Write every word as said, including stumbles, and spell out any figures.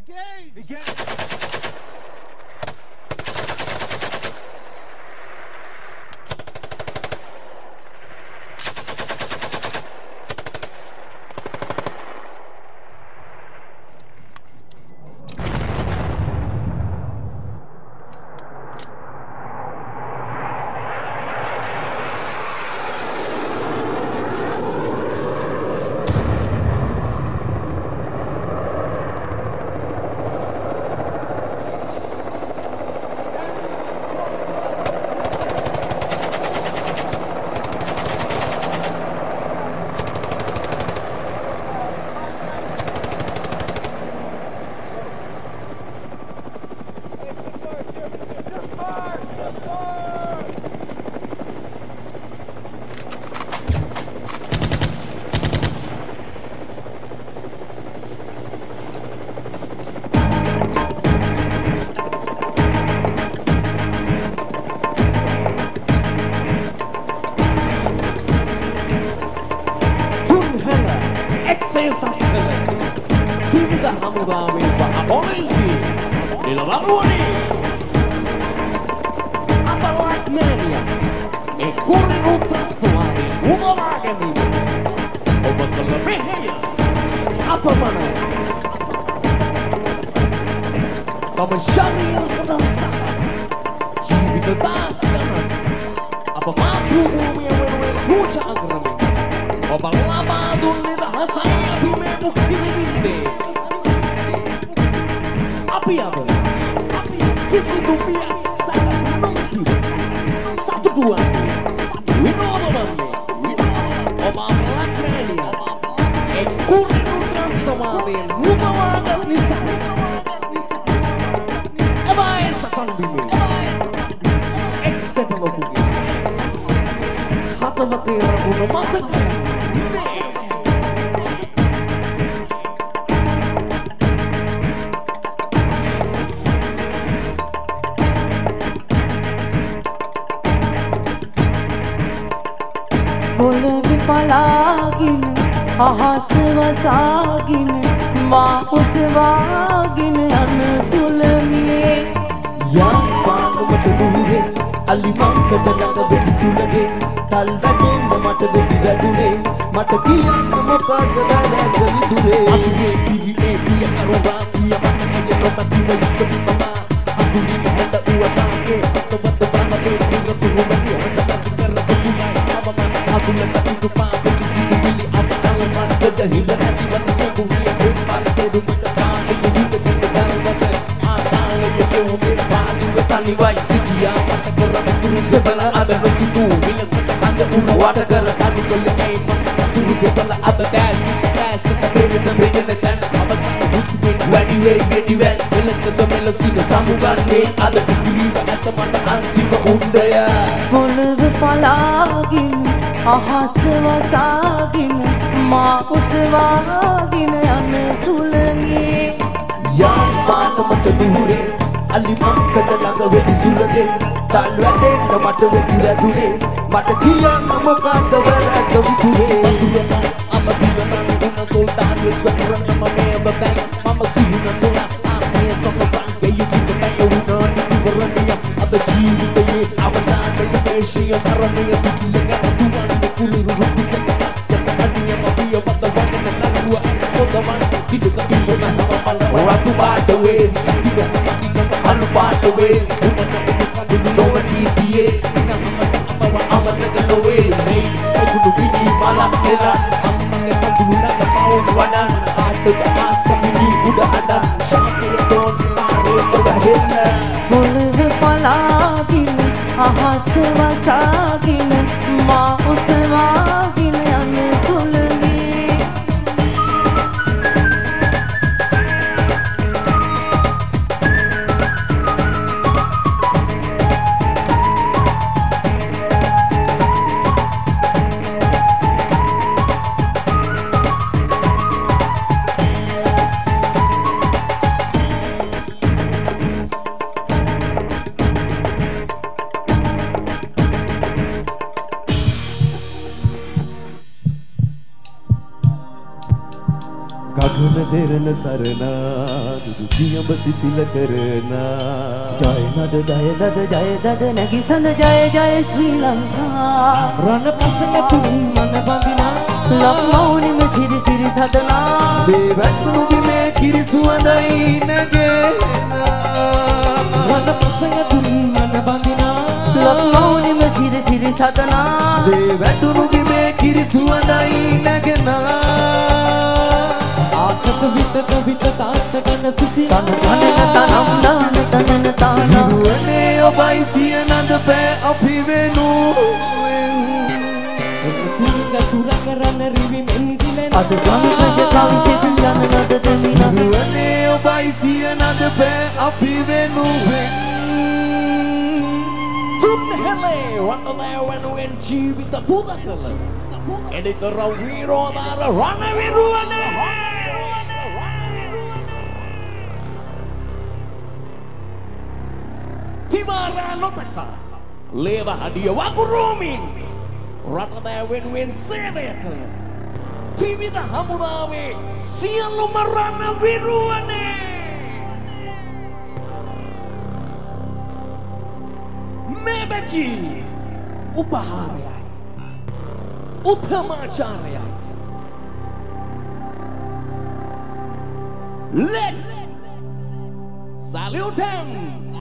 Engage! Engage! ගගන දෙරණ සරණා සුදු සියඹ සිසිල කරනා ජය නද ජය නද ජය නද නැගිසඳ ජය ජය ශ්‍රී ලංකා රණ පසක තුන් මන බඳිනා ලක්මෞනිම සිරි සිරි සදනා මේ වැටුණු බිමේ කිරි සුවඳයි නැගෙන රණ පසක තුන් මන බඳිනා ලක්මෞනිම සිරි සිරි සදනා මේ වැටුණු බිමේ කිරි සුවඳයි නැගෙන ආසක විතක විත තාත්ත කන සුසි තන තනන තනම් දාන තනන තාන නිරුවනේ ඔබයි සිය නද පෑ අපි වෙනුවෙන් තුරුක තුරක රන රිවි මෙන්දිලෙන අද ගංගජ කවි සිදු යන නද දෙමිනස නිරුවනේ ඔබයි සිය නද පෑ අපි වෙනුවෙන් තුන් හෙලේ වන්නදෑ වෙනුවෙන් ජීවිත පුද කළ එඩිතර වීරෝදාර රණ විරුවනේ තිවාරා නොතක ලේව හඩිය වගුරුමින් රටදෑ වෙනුවෙන් සේවය කළ ත්‍රිවිධ හමුදාවේ සියලුම රණ විරුවනේ මේ බැචි උපහාරයයි උත්තමාචාරයයි Let's salute him!